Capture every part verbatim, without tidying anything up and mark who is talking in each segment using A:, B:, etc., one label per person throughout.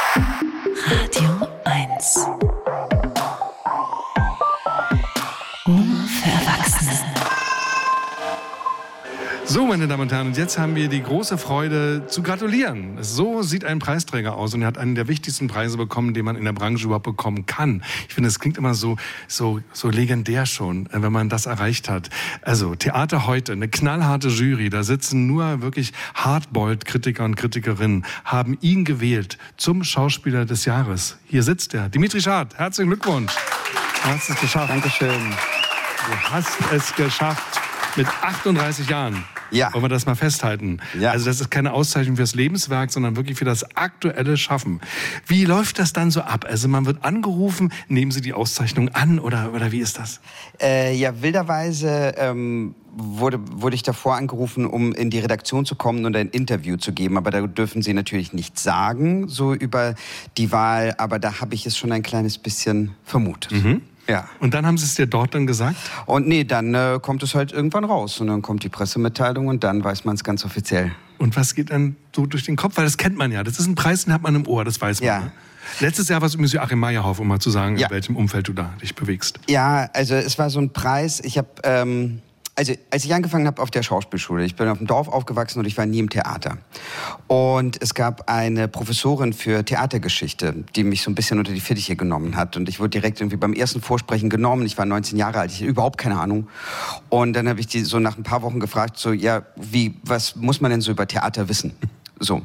A: Radio eins. Nur für Erwachsene.
B: So, meine Damen und Herren, und jetzt haben wir die große Freude zu gratulieren. So sieht ein Preisträger aus und er hat einen der wichtigsten Preise bekommen, den man in der Branche überhaupt bekommen kann. Ich finde, es klingt immer so, so, so legendär schon, wenn man das erreicht hat. Also, Theater heute, eine knallharte Jury, da sitzen nur wirklich Hardboiled-Kritiker und Kritikerinnen, haben ihn gewählt zum Schauspieler des Jahres. Hier sitzt er, Dimitri Schad. Herzlichen Glückwunsch. Du hast es geschafft.
C: Dankeschön.
B: Du hast es geschafft. Mit achtunddreißig Jahren.
C: Ja.
B: Wollen wir das mal festhalten?
C: Ja.
B: Also das ist keine Auszeichnung fürs Lebenswerk, sondern wirklich für das aktuelle Schaffen. Wie läuft das dann so ab? Also man wird angerufen, nehmen Sie die Auszeichnung an oder, oder wie ist das?
C: Äh, ja, wilderweise ähm, wurde, wurde ich davor angerufen, um in die Redaktion zu kommen und ein Interview zu geben. Aber da dürfen Sie natürlich nichts sagen, so über die Wahl. Aber da habe ich es schon ein kleines bisschen vermutet. Mhm. Ja.
B: Und dann haben Sie es dir dort dann gesagt?
C: Und nee, dann äh, kommt es halt irgendwann raus. Und dann kommt die Pressemitteilung und dann weiß man es ganz offiziell.
B: Und was geht dann so durch den Kopf? Weil das kennt man ja. Das ist ein Preis, den hat man im Ohr, das weiß man.
C: Ja.
B: Ne? Letztes Jahr war es übrigens Joachim Meyerhoff, um mal zu sagen,
C: ja.
B: in welchem Umfeld du da dich bewegst.
C: Ja, also es war so ein Preis. Ich habe... Ähm Also, als ich angefangen habe auf der Schauspielschule, ich bin auf dem Dorf aufgewachsen und ich war nie im Theater. Und es gab eine Professorin für Theatergeschichte, die mich so ein bisschen unter die Fittiche genommen hat. Und ich wurde direkt irgendwie beim ersten Vorsprechen genommen. Ich war neunzehn Jahre alt, ich hatte überhaupt keine Ahnung. Und dann habe ich die so nach ein paar Wochen gefragt, so, ja, wie, was muss man denn so über Theater wissen? So.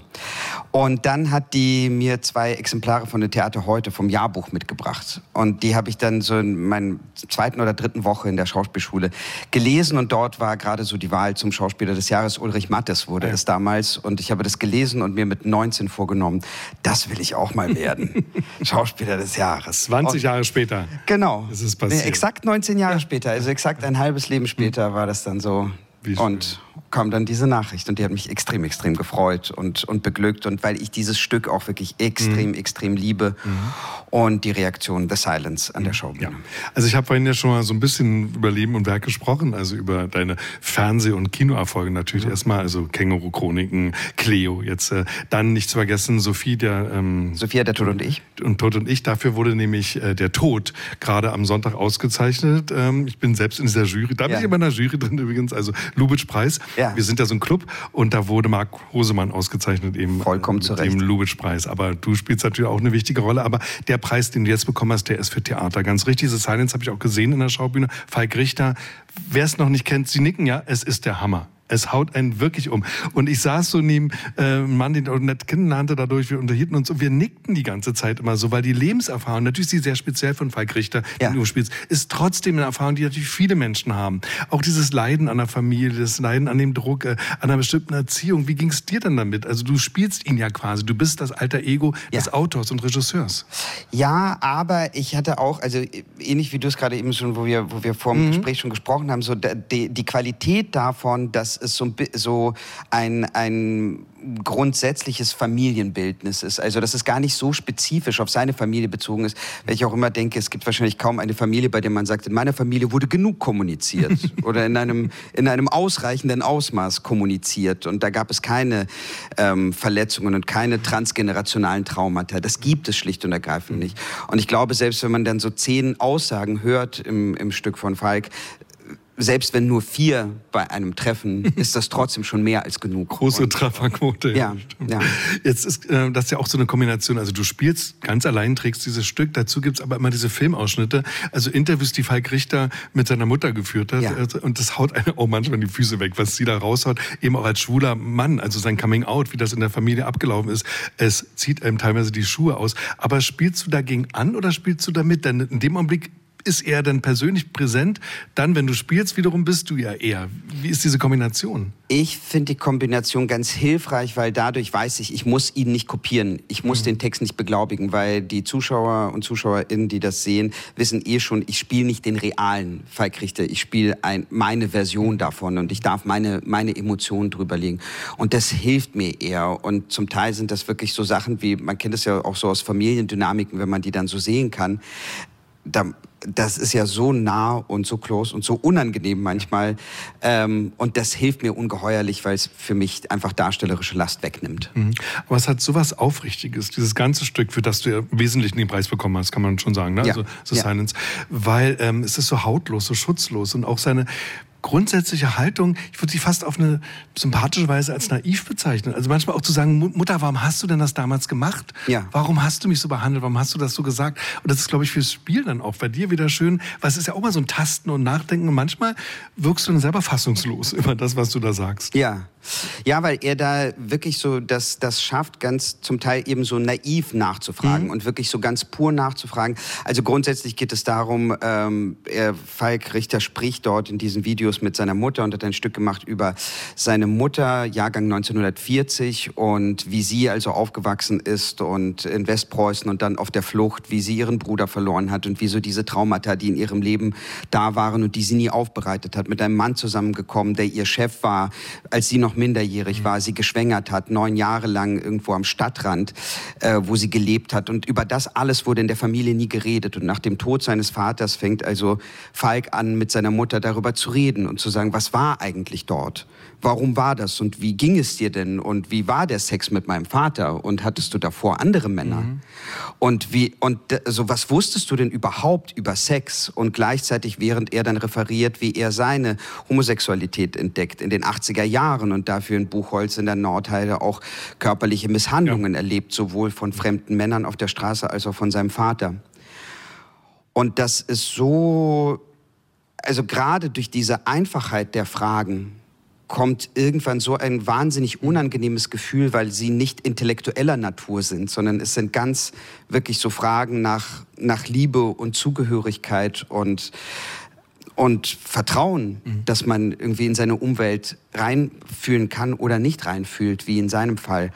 C: Und dann hat die mir zwei Exemplare von der Theater heute vom Jahrbuch mitgebracht. Und die habe ich dann so in meiner zweiten oder dritten Woche in der Schauspielschule gelesen. Und dort war gerade so die Wahl zum Schauspieler des Jahres. Ulrich Mattes wurde ja. es damals. Und ich habe das gelesen und mir mit neunzehn vorgenommen, das will ich auch mal werden. Schauspieler des Jahres.
B: zwanzig Jahre und, später.
C: Genau.
B: Das ist passiert.
C: Exakt neunzehn Jahre ja. später. Also exakt ein halbes Leben später war das dann so. Und kam dann diese Nachricht und die hat mich extrem, extrem gefreut und, und beglückt. Und weil ich dieses Stück auch wirklich extrem, mhm. extrem liebe mhm. und die Reaktion The Silence an der Showbühne. Ja.
B: Also ich habe vorhin ja schon mal so ein bisschen über Leben und Werk gesprochen, also über deine Fernseh- und Kinoerfolge natürlich mhm. erstmal, also Känguru-Chroniken, Cleo jetzt. Äh, dann nicht zu vergessen, Sophie, der... Ähm,
C: Sophia, der Tod und ich.
B: Und Tod und ich, dafür wurde nämlich äh, der Tod gerade am Sonntag ausgezeichnet. Ähm, ich bin selbst in dieser Jury, da bin ja. ich immer in der Jury drin übrigens, also Lubitsch-Preis. Ja. Wir sind ja so ein Club und da wurde Marc Hosemann ausgezeichnet eben
C: Vollkommen
B: mit
C: zurecht.
B: dem Lubitsch-Preis. Aber du spielst natürlich auch eine wichtige Rolle. Aber der Preis, den du jetzt bekommen hast, der ist für Theater. Ganz richtig, The Silence habe ich auch gesehen in der Schaubühne. Falk Richter, wer es noch nicht kennt, Sie nicken ja, es ist der Hammer. Es haut einen wirklich um. Und ich saß so neben äh, einem Mann, den ich auch nicht kennenlernte, dadurch, wir unterhielten uns und wir nickten die ganze Zeit immer so, weil die Lebenserfahrung, natürlich sie sehr speziell von Falk Richter,
C: ja.
B: den du spielst, ist trotzdem eine Erfahrung, die natürlich viele Menschen haben. Auch dieses Leiden an der Familie, das Leiden an dem Druck, äh, an einer bestimmten Erziehung. Wie ging es dir denn damit? Also du spielst ihn ja quasi, du bist das alter Ego ja. des Autors und Regisseurs.
C: Ja, aber ich hatte auch, also ähnlich wie du es gerade eben schon, wo wir, wo wir vor dem mhm. Gespräch schon gesprochen haben, so die, die Qualität davon, dass es so, so ein, ein grundsätzliches Familienbildnis ist. Also, dass es gar nicht so spezifisch auf seine Familie bezogen ist, weil ich auch immer denke, es gibt wahrscheinlich kaum eine Familie, bei der man sagt, in meiner Familie wurde genug kommuniziert oder in einem, in einem ausreichenden Ausmaß kommuniziert und da gab es keine ähm, Verletzungen und keine transgenerationalen Traumata. Das gibt es schlicht und ergreifend nicht. Und ich glaube, selbst wenn man dann so zehn Aussagen hört im, im Stück von Falk, selbst wenn nur vier bei einem treffen, ist das trotzdem schon mehr als genug.
B: Große und, Trefferquote.
C: Ja, ja.
B: Jetzt ist äh, das ja auch so eine Kombination. Also du spielst ganz allein, trägst dieses Stück. Dazu gibt's aber immer diese Filmausschnitte. Also Interviews, die Falk Richter mit seiner Mutter geführt hat. Ja. Und das haut einem auch manchmal die Füße weg, was sie da raushaut. Eben auch als schwuler Mann, also sein Coming Out, wie das in der Familie abgelaufen ist. Es zieht einem teilweise die Schuhe aus. Aber spielst du dagegen an oder spielst du damit? Denn in dem Augenblick ist er dann persönlich präsent? Dann, wenn du spielst, wiederum bist du ja eher. Wie ist diese Kombination?
C: Ich finde die Kombination ganz hilfreich, weil dadurch weiß ich, ich muss ihn nicht kopieren. Ich muss mhm. den Text nicht beglaubigen, weil die Zuschauer und ZuschauerInnen, die das sehen, wissen eh schon, ich spiele nicht den realen Falk Richter. Ich spiele ein, meine Version davon und ich darf meine, meine Emotionen drüber legen. Und das hilft mir eher. Und zum Teil sind das wirklich so Sachen wie, man kennt es ja auch so aus Familiendynamiken, wenn man die dann so sehen kann, da das ist ja so nah und so close und so unangenehm manchmal. Ähm, und das hilft mir ungeheuerlich, weil es für mich einfach darstellerische Last wegnimmt.
B: Mhm. Aber es hat sowas Aufrichtiges, dieses ganze Stück, für das du ja im Wesentlichen den Preis bekommen hast, kann man schon sagen, ne?
C: Ja.
B: Also The
C: Ja.
B: Silence. Weil ähm, es ist so hautlos, so schutzlos und auch seine grundsätzliche Haltung, ich würde sie fast auf eine sympathische Weise als naiv bezeichnen. Also manchmal auch zu sagen, Mutter, warum hast du denn das damals gemacht?
C: Ja.
B: Warum hast du mich so behandelt? Warum hast du das so gesagt? Und das ist, glaube ich, fürs Spiel dann auch bei dir wieder schön, weil es ist ja auch mal so ein Tasten und Nachdenken und manchmal wirkst du dann selber fassungslos über das, was du da sagst.
C: Ja. Ja, weil er da wirklich so das, das schafft, ganz zum Teil eben so naiv nachzufragen mhm. und wirklich so ganz pur nachzufragen. Also grundsätzlich geht es darum, ähm, er, Falk Richter spricht dort in diesen Videos mit seiner Mutter und hat ein Stück gemacht über seine Mutter, Jahrgang neunzehnhundertvierzig, und wie sie also aufgewachsen ist und in Westpreußen und dann auf der Flucht, wie sie ihren Bruder verloren hat und wie so diese Traumata, die in ihrem Leben da waren und die sie nie aufbereitet hat, mit einem Mann zusammengekommen, der ihr Chef war, als sie noch minderjährig war, sie geschwängert hat, neun Jahre lang irgendwo am Stadtrand, äh, wo sie gelebt hat. Und über das alles wurde in der Familie nie geredet. Und nach dem Tod seines Vaters fängt also Falk an, mit seiner Mutter darüber zu reden und zu sagen, was war eigentlich dort? Warum war das? Und wie ging es dir denn? Und wie war der Sex mit meinem Vater? Und hattest du davor andere Männer? Mhm. Und wie, und also was wusstest du denn überhaupt über Sex? Und gleichzeitig, während er dann referiert, wie er seine Homosexualität entdeckt in den achtziger Jahren und dafür in Buchholz in der Nordheide auch körperliche Misshandlungen ja. erlebt, sowohl von fremden Männern auf der Straße als auch von seinem Vater. Und das ist so, also gerade durch diese Einfachheit der Fragen kommt irgendwann so ein wahnsinnig unangenehmes Gefühl, weil sie nicht intellektueller Natur sind, sondern es sind ganz wirklich so Fragen nach, nach Liebe und Zugehörigkeit und Und Vertrauen, mhm. dass man irgendwie in seine Umwelt reinfühlen kann oder nicht reinfühlt, wie in seinem Fall.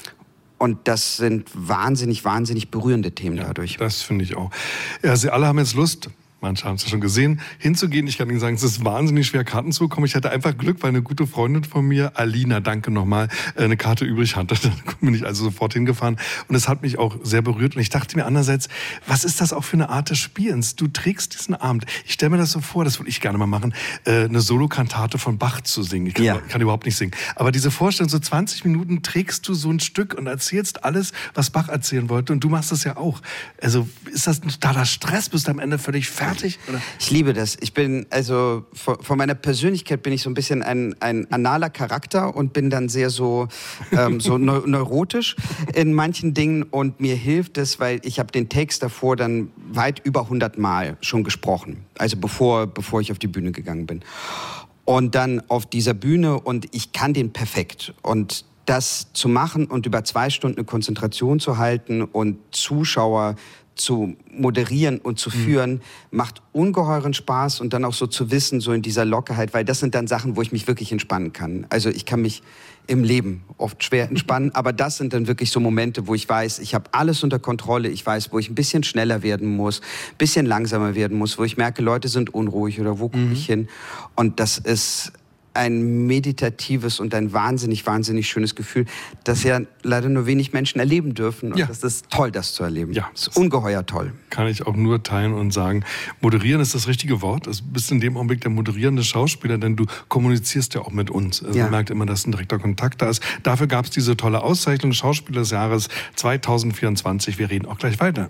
C: Und das sind wahnsinnig, wahnsinnig berührende Themen
B: ja,
C: dadurch.
B: Das finde ich auch. Ja, Sie alle haben jetzt Lust, manche haben es ja schon gesehen, hinzugehen. Ich kann Ihnen sagen, es ist wahnsinnig schwer, Karten zu bekommen. Ich hatte einfach Glück, weil eine gute Freundin von mir, Alina, danke nochmal, eine Karte übrig hatte. Da bin ich also sofort hingefahren. Und es hat mich auch sehr berührt. Und ich dachte mir andererseits, was ist das auch für eine Art des Spielens? Du trägst diesen Abend. Ich stelle mir das so vor, das würde ich gerne mal machen, eine Solokantate von Bach zu singen. Ich kann, ja. kann überhaupt nicht singen. Aber diese Vorstellung, so zwanzig Minuten trägst du so ein Stück und erzählst alles, was Bach erzählen wollte. Und du machst das ja auch. Also ist das ein totaler Stress? Bist du am Ende völlig fertig? Oder?
C: Ich liebe das. Ich bin, also von meiner Persönlichkeit bin ich so ein bisschen ein, ein analer Charakter und bin dann sehr so, ähm, so neu neurotisch in manchen Dingen. Und mir hilft es, weil ich habe den Text davor dann weit über hundert Mal schon gesprochen. Also bevor, bevor ich auf die Bühne gegangen bin. Und dann auf dieser Bühne, und ich kann den perfekt. Und das zu machen und über zwei Stunden eine Konzentration zu halten und Zuschauer zu moderieren und zu führen, mhm. macht ungeheuren Spaß. Und dann auch so zu wissen, so in dieser Lockerheit, weil das sind dann Sachen, wo ich mich wirklich entspannen kann. Also ich kann mich im Leben oft schwer entspannen, aber das sind dann wirklich so Momente, wo ich weiß, ich habe alles unter Kontrolle, ich weiß, wo ich ein bisschen schneller werden muss, ein bisschen langsamer werden muss, wo ich merke, Leute sind unruhig oder wo gucke mhm. ich hin. Und das ist ein meditatives und ein wahnsinnig, wahnsinnig schönes Gefühl, das ja leider nur wenig Menschen erleben dürfen. Und
B: ja.
C: das ist toll, das zu erleben.
B: Ja.
C: Das ist ungeheuer toll.
B: Kann ich auch nur teilen und sagen, moderieren ist das richtige Wort. Du bist in dem Augenblick der moderierende Schauspieler, denn du kommunizierst ja auch mit uns. Also ja. Man merkt immer, dass ein direkter Kontakt da ist. Dafür gab es diese tolle Auszeichnung Schauspieler des Jahres zwanzig vierundzwanzig. Wir reden auch gleich weiter.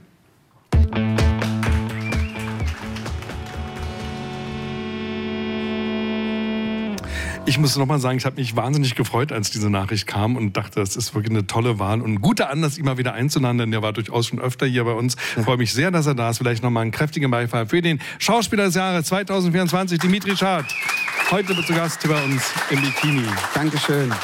B: Ich muss noch mal sagen, ich habe mich wahnsinnig gefreut, als diese Nachricht kam und dachte, das ist wirklich eine tolle Wahl und ein guter Anlass, ihn mal wieder einzuladen, denn der war durchaus schon öfter hier bei uns. Ich freue mich sehr, dass er da ist. Vielleicht noch mal einen kräftigen Beifall für den Schauspieler des Jahres zwanzig vierundzwanzig, Dimitri Schad. Heute zu Gast hier bei uns im Bikini.
C: Dankeschön.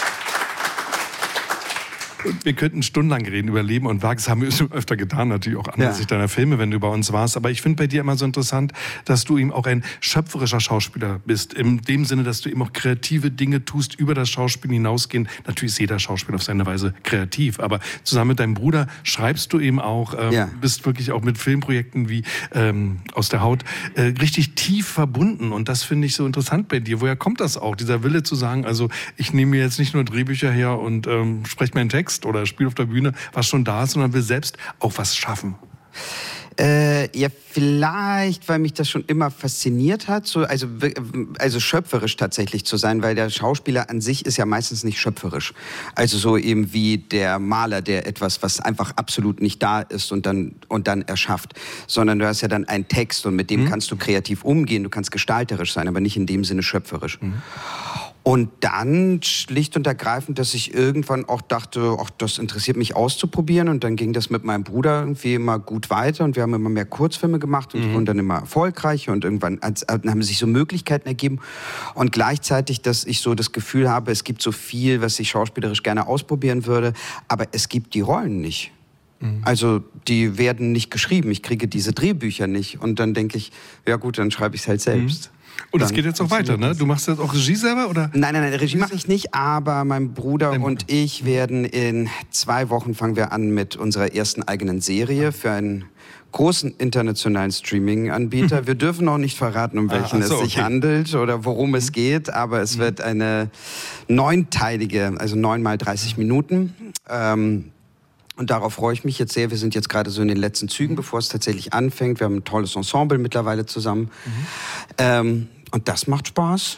B: Und wir könnten stundenlang reden über Leben und Werk. Das haben wir schon öfter getan, natürlich auch anlässlich ja. deiner Filme, wenn du bei uns warst. Aber ich finde bei dir immer so interessant, dass du eben auch ein schöpferischer Schauspieler bist. In dem Sinne, dass du eben auch kreative Dinge tust, über das Schauspiel hinausgehen. Natürlich ist jeder Schauspieler auf seine Weise kreativ. Aber zusammen mit deinem Bruder schreibst du eben auch, ähm, ja. bist wirklich auch mit Filmprojekten wie ähm, Aus der Haut äh, richtig tief verbunden. Und das finde ich so interessant bei dir. Woher kommt das auch? Dieser Wille zu sagen, also ich nehme mir jetzt nicht nur Drehbücher her und ähm, spreche meinen Text oder spiele auf der Bühne, was schon da ist, sondern will selbst auch was schaffen.
C: Äh, ja, vielleicht, weil mich das schon immer fasziniert hat, so, also, also schöpferisch tatsächlich zu sein, weil der Schauspieler an sich ist ja meistens nicht schöpferisch. Also so eben wie der Maler, der etwas, was einfach absolut nicht da ist und dann, und dann erschafft. Sondern du hast ja dann einen Text und mit dem mhm. kannst du kreativ umgehen, du kannst gestalterisch sein, aber nicht in dem Sinne schöpferisch. Mhm. Und dann schlicht und ergreifend, dass ich irgendwann auch dachte, ach, das interessiert mich auszuprobieren. Und dann ging das mit meinem Bruder irgendwie immer gut weiter. Und wir haben immer mehr Kurzfilme gemacht und die mhm. wurden dann immer erfolgreicher. Und irgendwann haben sich so Möglichkeiten ergeben. Und gleichzeitig, dass ich so das Gefühl habe, es gibt so viel, was ich schauspielerisch gerne ausprobieren würde. Aber es gibt die Rollen nicht. Mhm. Also die werden nicht geschrieben. Ich kriege diese Drehbücher nicht. Und dann denke ich, ja gut, dann schreibe ich es halt selbst. Mhm.
B: Und es geht jetzt auch weiter, ne? Du machst jetzt auch Regie selber, oder?
C: Nein, nein, nein, Regie mache ich nicht, aber mein Bruder Dein und Bruder. ich werden in zwei Wochen fangen wir an mit unserer ersten eigenen Serie für einen großen internationalen Streaming-Anbieter. Wir dürfen noch nicht verraten, um welchen ah, so, es sich okay. handelt oder worum es geht, aber es mhm. wird eine neunteilige, also neun mal dreißig Minuten. Ähm, Und darauf freue ich mich jetzt sehr. Wir sind jetzt gerade so in den letzten Zügen, bevor es tatsächlich anfängt. Wir haben ein tolles Ensemble mittlerweile zusammen. Mhm. Ähm, und das macht Spaß.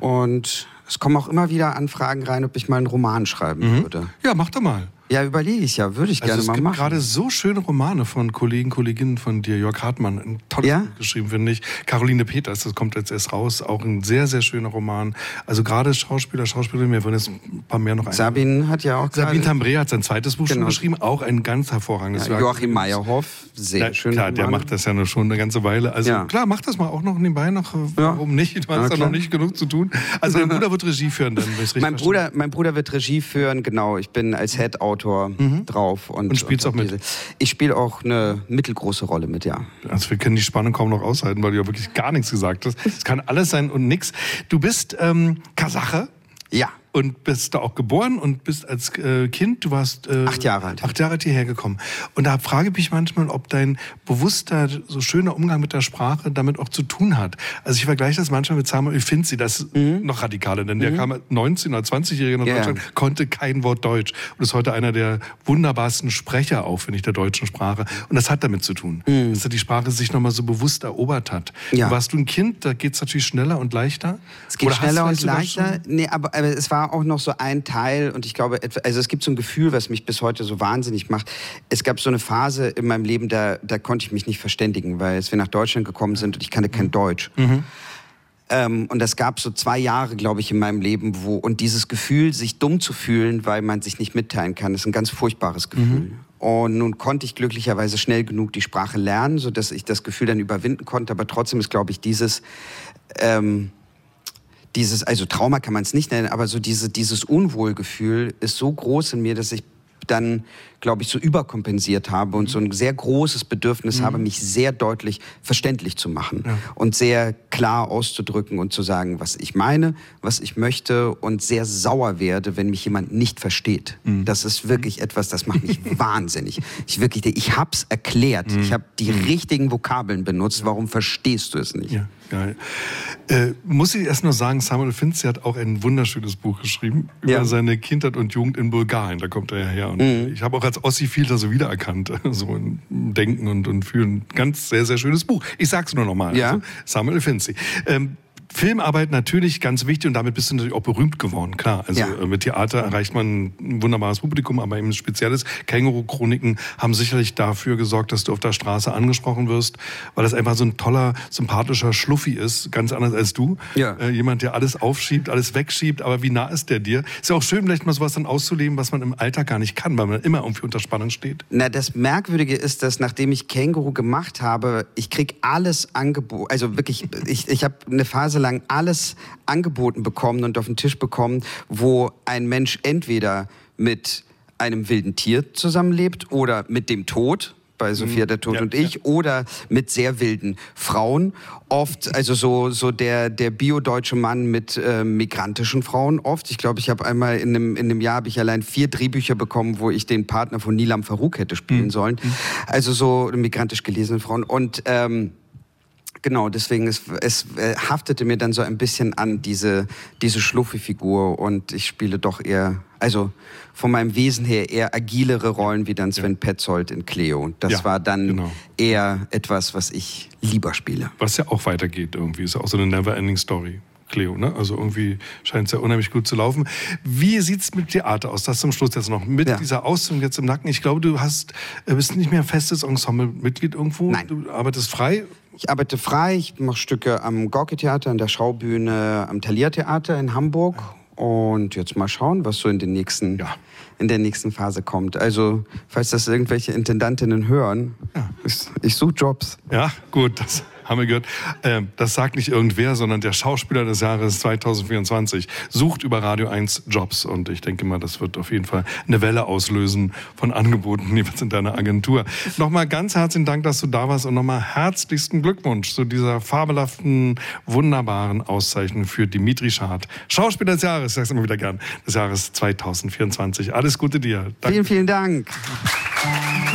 C: Und es kommen auch immer wieder Anfragen rein, ob ich mal einen Roman schreiben mhm. würde.
B: Ja, mach doch mal.
C: Ja, überlege ich ja. Würde ich
B: also
C: gerne mal machen.
B: Es gibt gerade so schöne Romane von Kollegen, Kolleginnen von dir. Jörg Hartmann, ein tolles ja? Buch geschrieben, finde ich. Caroline Peters, das kommt jetzt erst raus. Auch ein sehr, sehr schöner Roman. Also gerade Schauspieler, Schauspielerinnen, mir würden jetzt ein paar mehr noch ein.
C: Sabine hat ja auch
B: Sabine Tambre hat sein zweites Buch genau. schon geschrieben. Auch ein ganz hervorragendes
C: ja,
B: Werk.
C: Joachim Meyerhoff, sehr
B: ja,
C: schön.
B: Klar, Roman. Der macht das ja nur schon eine ganze Weile. Also ja. klar, mach das mal auch noch nebenbei noch. Warum ja. nicht? Du hast ja noch nicht genug zu tun. Also dein Bruder wird Regie führen dann, wenn ich richtig
C: mein Bruder, mein Bruder wird Regie führen, genau. Ich bin als Head-Autor mhm. drauf. Und,
B: und spielst
C: und
B: auch mit?
C: Diese. Ich spiele auch eine mittelgroße Rolle mit, ja.
B: Also wir können die Spannung kaum noch aushalten, weil du ja wirklich gar nichts gesagt hast. Es kann alles sein und nix. Du bist ähm, Kasache.
C: Ja.
B: Und bist da auch geboren und bist als äh, Kind, du warst äh,
C: acht Jahre alt.
B: Acht Jahre alt hierher gekommen. Und da frage ich mich manchmal, ob dein bewusster, so schöner Umgang mit der Sprache damit auch zu tun hat. Also ich vergleiche das manchmal mit Samuel Finzi, das ist mhm. noch radikaler, denn der mhm. kam neunzehn- oder zwanzigjähriger nach yeah. Deutschland, konnte kein Wort Deutsch und ist heute einer der wunderbarsten Sprecher auch, finde ich, der deutschen Sprache. Und das hat damit zu tun, mhm. dass er die Sprache sich nochmal so bewusst erobert hat. Ja. Warst du ein Kind, da geht es natürlich schneller und leichter?
C: Es geht Oder schneller und leichter. Nee, aber, aber es war auch noch so ein Teil und ich glaube, also es gibt so ein Gefühl, was mich bis heute so wahnsinnig macht. Es gab so eine Phase in meinem Leben, da, da konnte ich mich nicht verständigen, weil als wir nach Deutschland gekommen sind und ich kannte kein Deutsch. Mhm. Ähm, und es gab so zwei Jahre, glaube ich, in meinem Leben, wo, und dieses Gefühl, sich dumm zu fühlen, weil man sich nicht mitteilen kann, ist ein ganz furchtbares Gefühl. Mhm. Und nun konnte ich glücklicherweise schnell genug die Sprache lernen, sodass ich das Gefühl dann überwinden konnte, aber trotzdem ist, glaube ich, dieses... Ähm, Dieses, also Trauma kann man es nicht nennen, aber so diese, dieses Unwohlgefühl ist so groß in mir, dass ich dann, glaube ich, so überkompensiert habe und so ein sehr großes Bedürfnis mhm. habe, mich sehr deutlich verständlich zu machen ja. und sehr klar auszudrücken und zu sagen, was ich meine, was ich möchte und sehr sauer werde, wenn mich jemand nicht versteht. Mhm. Das ist wirklich etwas, das macht mich wahnsinnig. Ich wirklich, ich hab's erklärt, mhm. ich habe die mhm. richtigen Vokabeln benutzt, warum verstehst du es nicht?
B: Ja. Geil. Äh, muss ich erst nur sagen, Samuel Finzi hat auch ein wunderschönes Buch geschrieben über ja. seine Kindheit und Jugend in Bulgarien. Da kommt er ja her. Und mhm. ich habe auch als Ossi viel da so wiedererkannt. So im Denken und, und Fühlen. Ganz sehr, sehr schönes Buch. Ich sag's nur nochmal.
C: Ja.
B: Also, Samuel Finzi. Ähm, Filmarbeit natürlich ganz wichtig und damit bist du natürlich auch berühmt geworden, klar. Also ja. mit Theater erreicht man ein wunderbares Publikum, aber eben spezielles Känguru-Chroniken haben sicherlich dafür gesorgt, dass du auf der Straße angesprochen wirst, weil das einfach so ein toller, sympathischer Schluffi ist, ganz anders als du.
C: Ja.
B: Äh, jemand, der alles aufschiebt, alles wegschiebt, aber wie nah ist der dir? Ist ja auch schön, vielleicht mal sowas dann auszuleben, was man im Alltag gar nicht kann, weil man immer irgendwie unter Spannung steht.
C: Na, das Merkwürdige ist, dass nachdem ich Känguru gemacht habe, ich krieg alles angeboten, also wirklich, ich, ich habe eine Phase lang alles angeboten bekommen und auf den Tisch bekommen, wo ein Mensch entweder mit einem wilden Tier zusammenlebt oder mit dem Tod, bei Sophia der Tod ja, und ich, ja. oder mit sehr wilden Frauen. Oft, also so, so der, der biodeutsche Mann mit äh, migrantischen Frauen oft. Ich glaube, ich habe einmal in einem, in einem Jahr habe ich allein vier Drehbücher bekommen, wo ich den Partner von Nilam Farouk hätte spielen mhm. sollen. Also so migrantisch gelesene Frauen. Und ähm, Genau, deswegen, es, es äh, haftete mir dann so ein bisschen an diese, diese Schluffi-Figur und ich spiele doch eher, also von meinem Wesen her eher agilere Rollen wie dann Sven ja. Petzold in Cleo. Das ja, war dann genau. eher etwas, was ich lieber spiele.
B: Was ja auch weitergeht irgendwie, ist ja auch so eine never-ending Story. Cleo, ne? Also irgendwie scheint es ja unheimlich gut zu laufen. Wie sieht es mit Theater aus? Das zum Schluss jetzt noch. Mit ja. dieser Ausbildung jetzt im Nacken. Ich glaube, du hast, bist nicht mehr festes Ensemble-Mitglied irgendwo.
C: Nein.
B: Du arbeitest frei.
C: Ich arbeite frei. Ich mache Stücke am Gorki-Theater, an der Schaubühne, am Thalia-Theater in Hamburg. Und jetzt mal schauen, was so in, den nächsten, ja. in der nächsten Phase kommt. Also, falls das irgendwelche Intendantinnen hören, ja. ich, ich suche Jobs.
B: Ja, gut, das haben wir gehört. Ähm, das sagt nicht irgendwer, sondern der Schauspieler des Jahres zwanzig vierundzwanzig sucht über Radio eins Jobs. Und ich denke mal, das wird auf jeden Fall eine Welle auslösen von Angeboten jeweils in deiner Agentur. Nochmal ganz herzlichen Dank, dass du da warst und nochmal herzlichsten Glückwunsch zu dieser fabelhaften, wunderbaren Auszeichnung für Dimitri Schad. Schauspieler des Jahres, ich sag's immer wieder gern, des Jahres zwanzig vierundzwanzig. Alles Gute dir.
C: Danke. Vielen, vielen Dank.